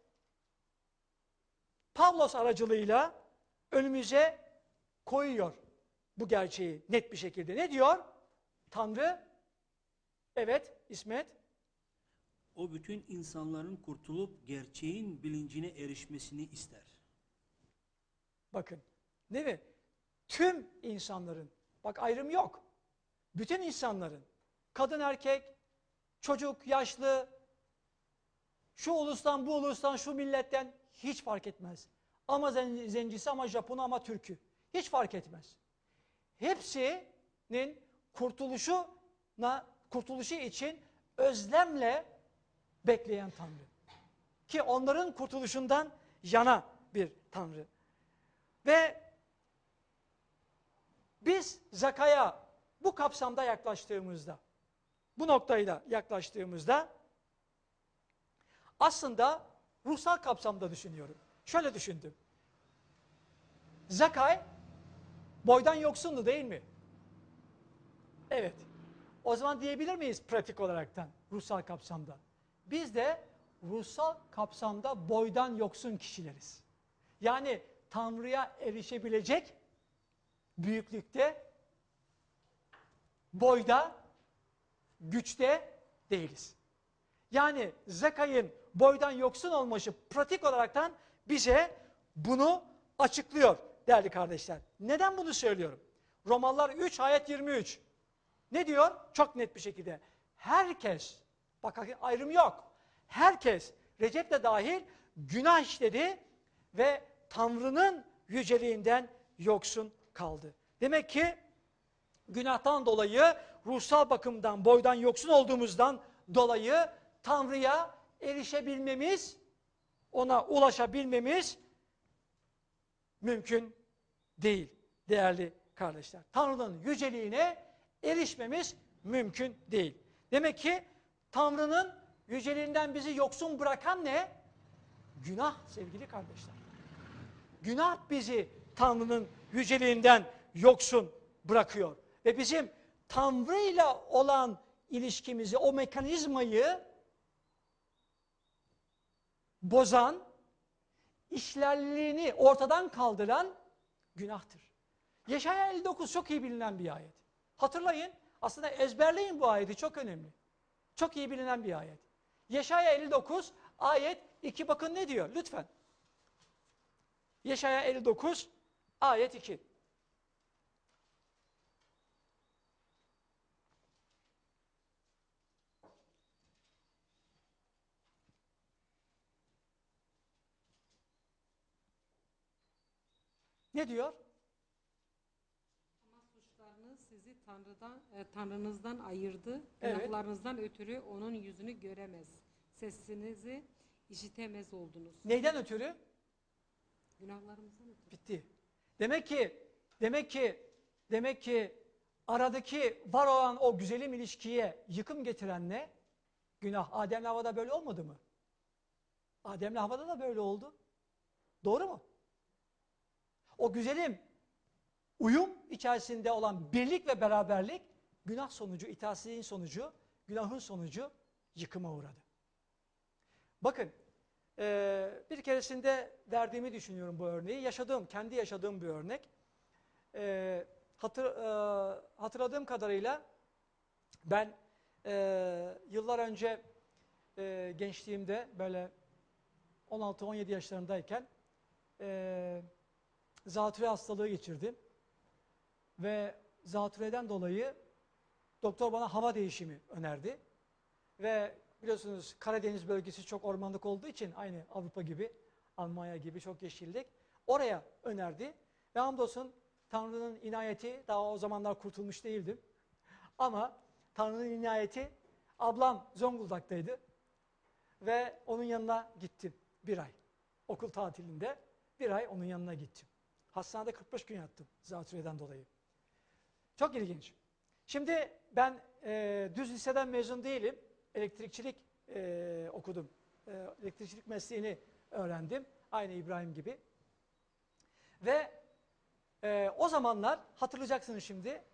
Pavlos aracılığıyla önümüze koyuyor bu gerçeği net bir şekilde. Ne diyor? Tanrı, evet İsmet. O bütün insanların kurtulup gerçeğin bilincine erişmesini ister. Bakın, değil mi? Tüm insanların, bak ayrım yok. Bütün insanların, kadın erkek, çocuk, yaşlı, şu ulustan, bu ulustan, şu milletten hiç fark etmez. Ama zencisi, ama Japonu, ama Türk'ü. Hiç fark etmez. Hepsinin kurtuluşu için özlemle bekleyen Tanrı. Ki onların kurtuluşundan yana bir Tanrı. Ve biz Zaka'ya bu kapsamda yaklaştığımızda, bu noktayla yaklaştığımızda aslında ruhsal kapsamda düşünüyorum. Şöyle düşündüm. Zakay boydan yoksundu değil mi? Evet. O zaman diyebilir miyiz pratik olaraktan ruhsal kapsamda? Biz de ruhsal kapsamda boydan yoksun kişileriz. Yani Tanrı'ya erişebilecek büyüklükte, boyda, güçte değiliz. Yani Zakay'ın boydan yoksun olması pratik olaraktan bize bunu açıklıyor değerli kardeşler. Neden bunu söylüyorum? Romalılar 3 ayet 23. Ne diyor? Çok net bir şekilde. Herkes, bak ayrım yok. Herkes, Recep de dahil günah işledi ve Tanrı'nın yüceliğinden yoksun kaldı. Demek ki günahtan dolayı, ruhsal bakımdan, boydan yoksun olduğumuzdan dolayı Tanrı'ya erişebilmemiz, ona ulaşabilmemiz mümkün değil değerli kardeşler. Tanrı'nın yüceliğine erişmemiz mümkün değil. Demek ki Tanrı'nın yüceliğinden bizi yoksun bırakan ne? Günah sevgili kardeşler. Günah bizi Tanrı'nın yüceliğinden yoksun bırakıyor. Ve bizim Tanrı'yla olan ilişkimizi, o mekanizmayı bozan, işlerliğini ortadan kaldıran günahtır. Yeşaya 59 çok iyi bilinen bir ayet. Hatırlayın, aslında ezberleyin bu ayeti, çok önemli. Çok iyi bilinen bir ayet. Yeşaya 59 ayet 2 bakın ne diyor lütfen. Yeşaya 59 ayet 2. Ne diyor? Ama suçlarınız sizi Tanrınızdan ayırdı. Evet. Günahlarınızdan ötürü onun yüzünü göremez. Sesinizi işitemez oldunuz. Neyden ötürü? Günahlarımızdan ötürü. Bitti. Demek ki aradaki var olan o güzelim ilişkiye yıkım getiren ne? Günah. Adem'le Havva'da böyle olmadı mı? Adem'le Havva'da da böyle oldu. Doğru mu? O güzelim uyum içerisinde olan birlik ve beraberlik günah sonucu, itaatsizliğin sonucu, günahın sonucu yıkıma uğradı. Bakın, bir keresinde verdiğimi düşünüyorum bu örneği. Kendi yaşadığım bir örnek. Hatırladığım kadarıyla ben yıllar önce gençliğimde böyle 16-17 yaşlarındayken zatürre hastalığı geçirdim. Ve zatürreden dolayı doktor bana hava değişimi önerdi. Ve biliyorsunuz Karadeniz bölgesi çok ormanlık olduğu için aynı Avrupa gibi, Almanya gibi çok yeşillik. Oraya önerdi. Ve hamdolsun Tanrı'nın inayeti, daha o zamanlar kurtulmuş değildim. Ama Tanrı'nın inayeti, ablam Zonguldak'taydı. Ve onun yanına gittim bir ay. Okul tatilinde bir ay onun yanına gittim. Hastanede 45 gün yattım zatürreden dolayı. Çok ilginç. Şimdi ben düz liseden mezun değilim. Elektrikçilik okudum. Elektrikçilik mesleğini öğrendim. Aynı İbrahim gibi. Ve o zamanlar hatırlayacaksınız şimdi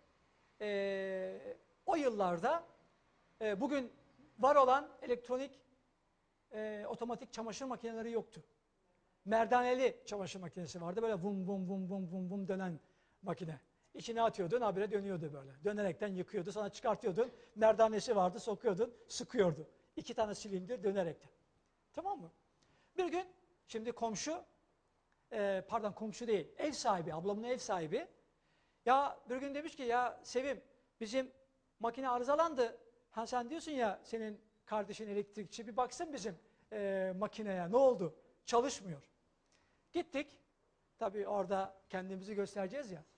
o yıllarda bugün var olan elektronik otomatik çamaşır makineleri yoktu. Merdaneli çamaşır makinesi vardı. Böyle vum vum vum vum vum vum dönen makine. İçine atıyordun, habire dönüyordu böyle. Dönerekten yıkıyordu, sana çıkartıyordun. Merdanesi vardı, sokuyordun, sıkıyordu. 2 tane silindir dönerekten. Tamam mı? Bir gün, şimdi komşu değil, ev sahibi, ablamın ev sahibi. Ya bir gün demiş ki, ya Sevim, bizim makine arızalandı. Ha sen diyorsun ya, senin kardeşin elektrikçi, bir baksın bizim makineye, ne oldu? Çalışmıyor. Gittik. Tabii orada kendimizi göstereceğiz ya.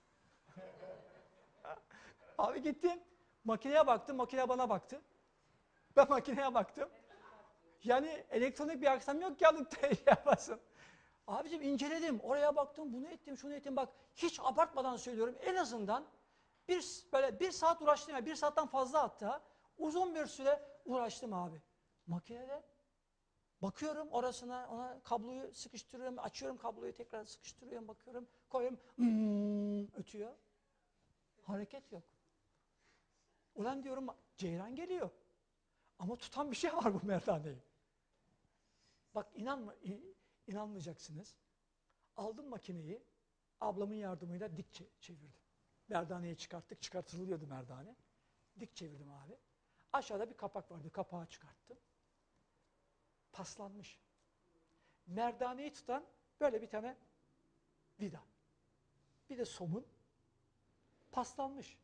Abi gittim. Makineye baktım. Makine bana baktı. Ben makineye baktım. Yani elektronik bir aksam yok ki alıp da yapasın. Abicim inceledim. Oraya baktım. Bunu ettim. Şunu ettim. Bak hiç abartmadan söylüyorum. En azından böyle bir saat uğraştım. Yani 1 saatten fazla hatta. Uzun bir süre uğraştım abi. Makinede bakıyorum orasına, ona kabloyu sıkıştırıyorum, açıyorum kabloyu, tekrar sıkıştırıyorum, bakıyorum, koyuyorum, ötüyor. Hareket yok. Ulan diyorum, ceyran geliyor. Ama tutan bir şey var bu merdaneyi. Bak inanmayacaksınız. Aldım makineyi, ablamın yardımıyla dik çevirdim. Merdaneyi çıkartılıyordu merdane. Dik çevirdim abi. Aşağıda bir kapak vardı, kapağı çıkarttım. Paslanmış. Merdaneyi tutan Böyle bir tane vida. Bir de somun paslanmış.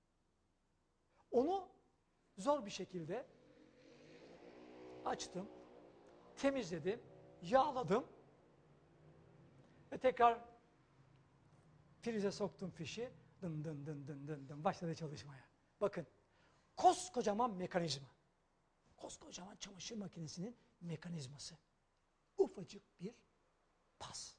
Onu zor bir şekilde açtım, temizledim, yağladım ve tekrar prize soktum fişi. Dın dın dın dın dın dın başladı çalışmaya. Bakın, koskocaman mekanizma. Koskocaman çamaşır makinesinin mekanizması. Ufacık bir pas.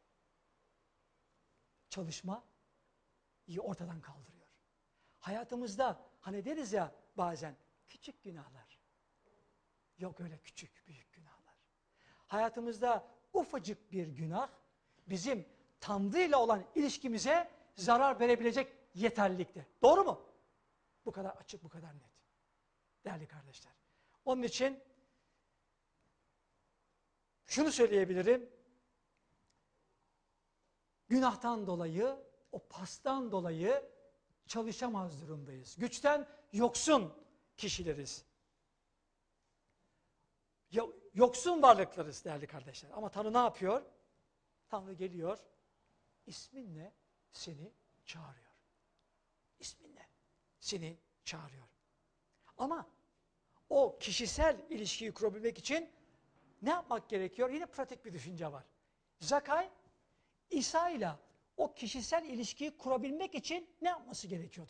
Çalışmayı ortadan kaldırıyor. Hayatımızda hani deriz ya bazen küçük günahlar. Yok öyle küçük, büyük günahlar. Hayatımızda ufacık bir günah bizim Tanrı ile olan ilişkimize zarar verebilecek yeterlilikte. Doğru mu? Bu kadar açık, bu kadar net. Değerli kardeşler. Onun için şunu söyleyebilirim. Günahtan dolayı, o pastan dolayı çalışamaz durumdayız. Güçten yoksun kişileriz. Yoksun varlıklarız değerli kardeşler. Ama Tanrı ne yapıyor? Tanrı geliyor, isminle seni çağırıyor. İsminle seni çağırıyor. Ama o kişisel ilişkiyi kurabilmek için ne yapmak gerekiyor? Yine pratik bir düşünce var. Zakay, İsa ile o kişisel ilişkiyi kurabilmek için ne yapması gerekiyordu?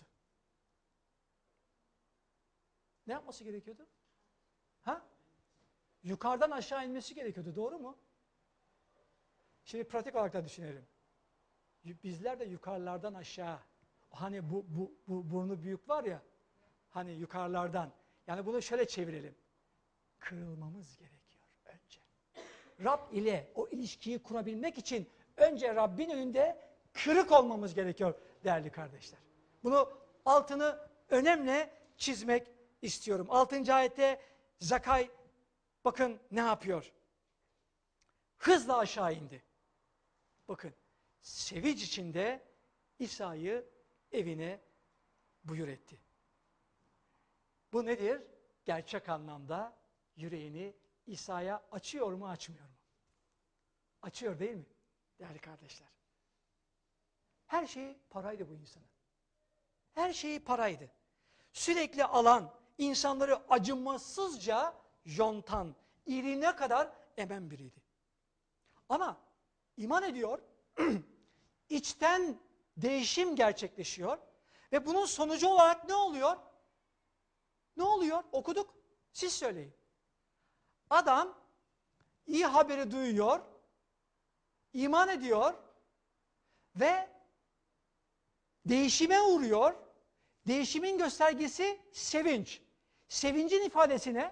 Ne yapması gerekiyordu? Ha? Yukarıdan aşağı inmesi gerekiyordu. Doğru mu? Şimdi pratik olarak da düşünelim. Bizler de yukarılardan aşağı, hani bu burnu büyük var ya, hani yukarılardan, yani bunu şöyle çevirelim. Kırılmamız gerekiyor önce. Rab ile o ilişkiyi kurabilmek için önce Rabbin önünde kırık olmamız gerekiyor değerli kardeşler. Bunu altını önemli çizmek istiyorum. 6. ayette Zakay bakın ne yapıyor? Hızla aşağı indi. Bakın, sevinç içinde İsa'yı evine buyur etti. Bu nedir? Gerçek anlamda yüreğini İsa'ya açıyor mu, açmıyor mu? Açıyor değil mi değerli kardeşler? Her şeyi paraydı bu insanın. Her şeyi paraydı. Sürekli alan, insanları acımasızca yontan, iliğine kadar emen biriydi. Ama iman ediyor, içten değişim gerçekleşiyor ve bunun sonucu olarak ne oluyor? Ne oluyor? Okuduk. Siz söyleyin. Adam iyi haberi duyuyor, iman ediyor ve değişime uğruyor. Değişimin göstergesi sevinç. Sevincin ifadesine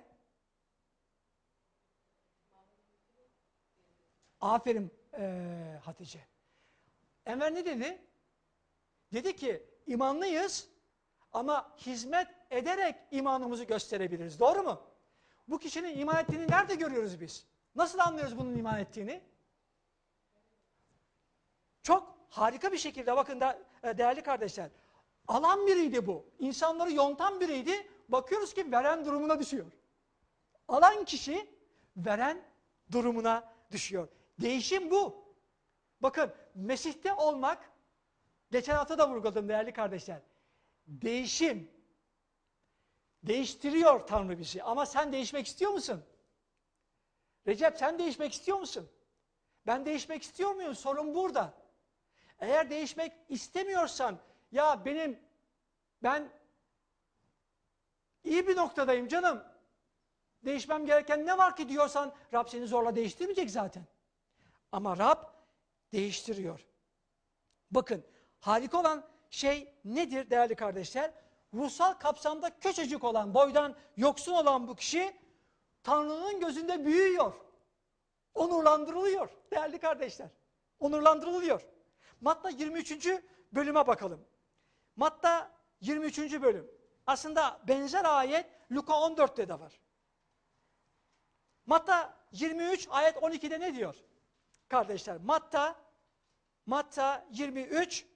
aferin Hatice. Enver ne dedi? Dedi ki imanlıyız ama hizmet ederek imanımızı gösterebiliriz. Doğru mu? Bu kişinin iman ettiğini nerede görüyoruz biz? Nasıl anlıyoruz bunun iman ettiğini? Çok harika bir şekilde bakın da, değerli kardeşler. Alan biriydi bu. İnsanları yontan biriydi. Bakıyoruz ki veren durumuna düşüyor. Alan kişi veren durumuna düşüyor. Değişim bu. Bakın Mesih'te olmak, geçen hafta da vurguladım değerli kardeşler. Değişim. Değiştiriyor Tanrı bizi. Ama sen değişmek istiyor musun? Recep sen değişmek istiyor musun? Ben değişmek istiyor muyum? Sorun burada. Eğer değişmek istemiyorsan, ya ben iyi bir noktadayım canım, değişmem gereken ne var ki diyorsan, Rab seni zorla değiştirmeyecek zaten. Ama Rab değiştiriyor. Bakın, harika olan şey nedir değerli kardeşler? Ruhsal kapsamda küçücük olan, boydan yoksun olan bu kişi, Tanrı'nın gözünde büyüyor. Onurlandırılıyor değerli kardeşler. Onurlandırılıyor. Matta 23. bölüme bakalım. Matta 23. bölüm. Aslında benzer ayet Luka 14'te de var. Matta 23 ayet 12'de ne diyor? Kardeşler Matta 23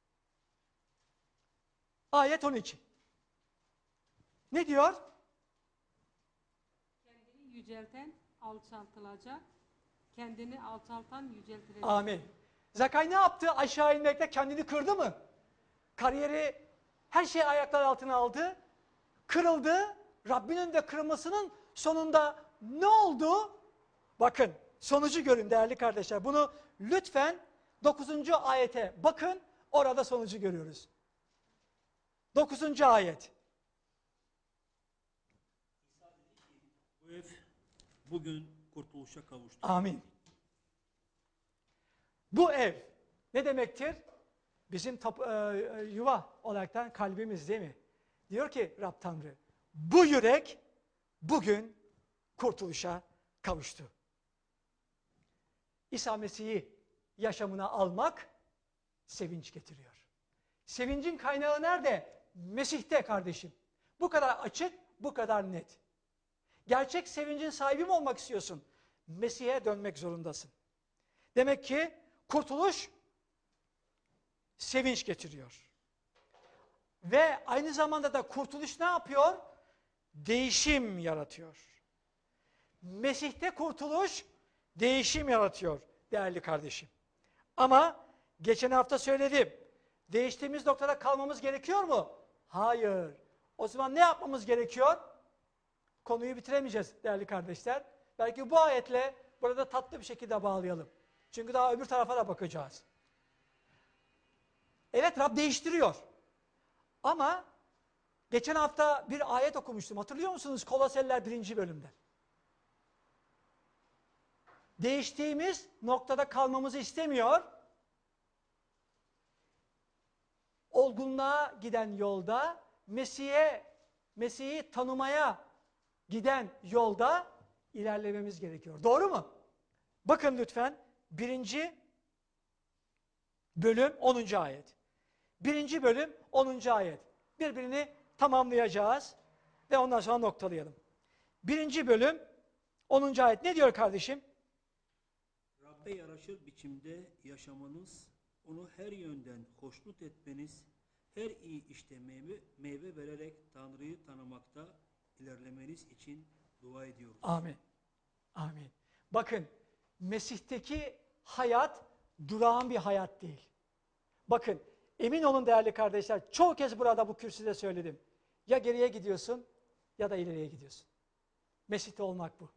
ayet 12. Ne diyor? Kendini yücelten alçaltılacak, kendini alçaltan yüceltilecek. Amin. Zakay ne yaptı? Aşağı inmekte kendini kırdı mı? Kariyeri, her şeyi ayaklar altına aldı. Kırıldı. Rabbin önünde kırılmasının sonunda ne oldu? Bakın sonucu görün değerli kardeşler. Bunu lütfen 9. ayete bakın. Orada sonucu görüyoruz. 9. ayet. Bu ev bugün kurtuluşa kavuştu. Amin. Bu ev ne demektir? Bizim yuva olaraktan kalbimiz değil mi? Diyor ki Rab Tanrı, bu yürek bugün kurtuluşa kavuştu. İsa Mesih'i yaşamına almak sevinç getiriyor. Sevincin kaynağı nerede? Mesih'te kardeşim. Bu kadar açık, bu kadar net. Gerçek sevincin sahibi mi olmak istiyorsun? Mesih'e dönmek zorundasın. Demek ki kurtuluş sevinç getiriyor. Ve aynı zamanda da kurtuluş ne yapıyor? Değişim yaratıyor. Mesih'te kurtuluş değişim yaratıyor değerli kardeşim. Ama geçen hafta söyledim. Değiştiğimiz noktada kalmamız gerekiyor mu? Hayır. O zaman ne yapmamız gerekiyor? Konuyu bitiremeyeceğiz değerli kardeşler. Belki bu ayetle burada tatlı bir şekilde bağlayalım. Çünkü daha öbür tarafa da bakacağız. Evet, Rab değiştiriyor. Ama geçen hafta bir ayet okumuştum. Hatırlıyor musunuz? Koloseliler 1. bölümde. Değiştiğimiz noktada kalmamızı istemiyor. Olgunluğa giden yolda, Mesih'i tanımaya giden yolda ilerlememiz gerekiyor. Doğru mu? Bakın lütfen 1. bölüm 10. ayet. 1. bölüm 10. ayet. Birbirini tamamlayacağız ve ondan sonra noktalayalım. 1. bölüm 10. ayet ne diyor kardeşim? Rabbe yaraşır biçimde yaşamanız, onu her yönden hoşnut etmeniz, her iyi işte meyve vererek Tanrı'yı tanımakta ilerlemeniz için dua ediyoruz. Amin. Amin. Bakın, Mesih'teki hayat durağan bir hayat değil. Bakın, emin olun değerli kardeşler, çoğu kez burada bu kürsüde söyledim. Ya geriye gidiyorsun ya da ileriye gidiyorsun. Mesih'te olmak bu.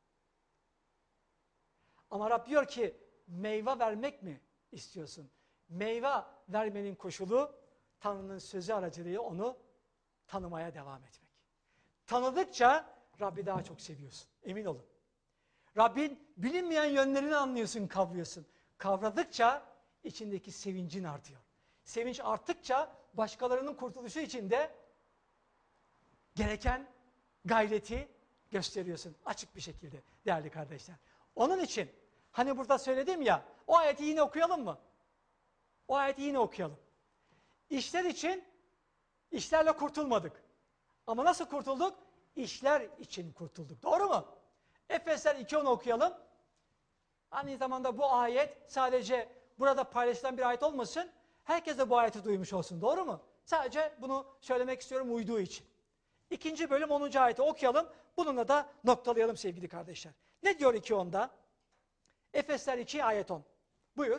Ama Rab diyor ki, meyve vermek mi istiyorsun? Meyve vermenin koşulu, Tanrı'nın sözü aracılığıyla onu tanımaya devam etmek. Tanıdıkça Rabbi daha çok seviyorsun. Emin olun. Rabbin bilinmeyen yönlerini anlıyorsun, kavruyorsun. Kavradıkça içindeki sevincin artıyor. Sevinç arttıkça başkalarının kurtuluşu için de gereken gayreti gösteriyorsun açık bir şekilde değerli kardeşler. Onun için hani burada söyledim ya, o ayeti yine okuyalım mı? O ayeti yine okuyalım. İşler için işlerle kurtulmadık. Ama nasıl kurtulduk? İşler için kurtulduk. Doğru mu? Efesler 2.10 okuyalım. Aynı zamanda bu ayet sadece burada paylaşılan bir ayet olmasın. Herkes de bu ayeti duymuş olsun. Doğru mu? Sadece bunu söylemek istiyorum uyduğu için. 2. bölüm 10. ayeti okuyalım. Bununla da noktalayalım sevgili kardeşler. Ne diyor 2.10'da? Efesler 2 ayet 10. Buyur.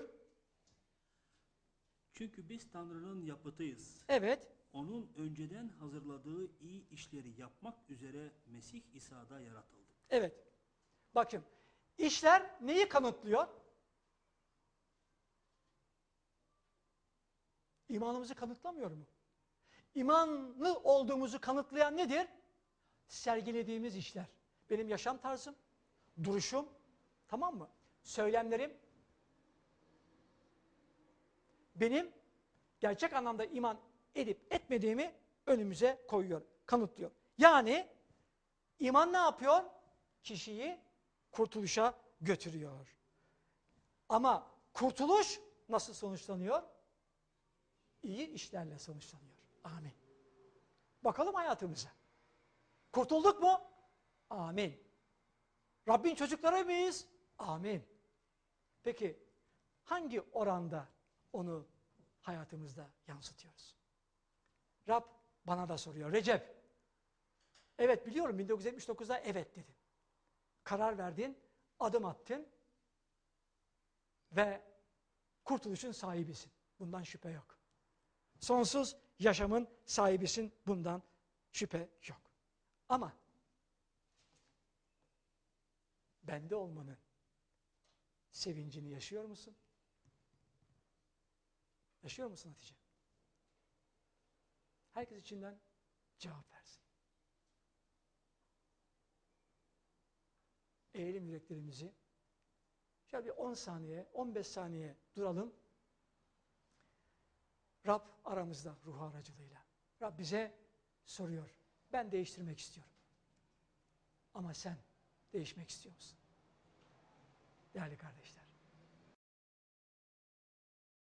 Çünkü biz Tanrı'nın yapıtıyız. Evet. Onun önceden hazırladığı iyi işleri yapmak üzere Mesih İsa'da yaratıldık. Evet. Bakın. İşler neyi kanıtlıyor? İmanımızı kanıtlamıyor mu? İmanlı olduğumuzu kanıtlayan nedir? Sergilediğimiz işler. Benim yaşam tarzım, duruşum, tamam mı? Söylemlerim, benim gerçek anlamda iman edip etmediğimi önümüze koyuyor, kanıtlıyor. Yani iman ne yapıyor? Kişiyi kurtuluşa götürüyor. Ama kurtuluş nasıl sonuçlanıyor? İyi işlerle sonuçlanıyor. Amin. Bakalım hayatımıza. Kurtulduk mu? Amin. Rabbin çocukları mıyız? Amin. Peki hangi oranda onu hayatımızda yansıtıyoruz? Rab bana da soruyor. Recep, evet biliyorum 1979'da evet dedin. Karar verdin, adım attın ve kurtuluşun sahibisin. Bundan şüphe yok. Sonsuz yaşamın sahibisin. Bundan şüphe yok. Ama bende olmanın sevincini yaşıyor musun? Yaşıyor musun Hatice? Herkes içinden cevap versin. Eğelim yüreklerimizi. Şöyle bir 10 saniye, 15 saniye duralım. Rab aramızda ruhu aracılığıyla. Rab bize soruyor. Ben değiştirmek istiyorum. Ama sen değişmek istiyor musun? Değerli kardeşler.